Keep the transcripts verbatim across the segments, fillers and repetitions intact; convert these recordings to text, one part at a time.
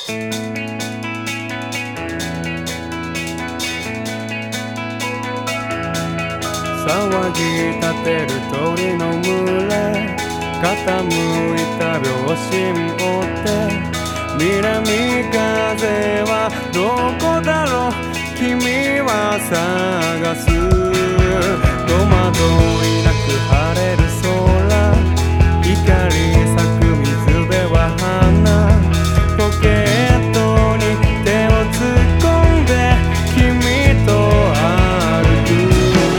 騒ぎ立てる鳥の群れ、傾いた秒針追って南風はどこだろう、君は探す。戸惑いなく晴れる空、光咲く水辺は花、ポケットに手を突っ込んで君と歩く。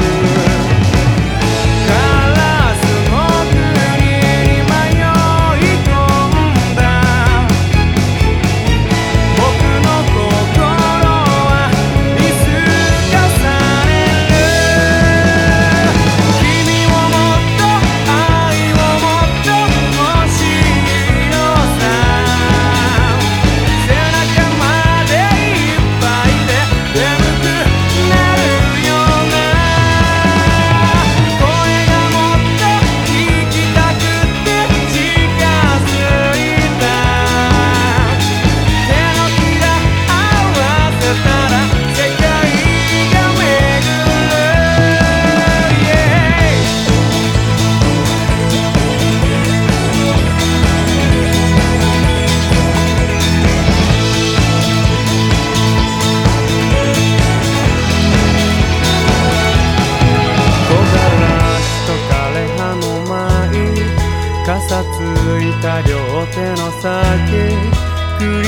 カラスの国に迷い込んだ僕の心は見透かされる。君をもっと愛をもっと欲しいのさ。背中までいっぱいで眠くなるような声がもっと聞きたくて近づいた。手のひら合わせたら世界が巡る、yeah。 木枯らしと枯葉の舞、傘ついた両手の先、繰り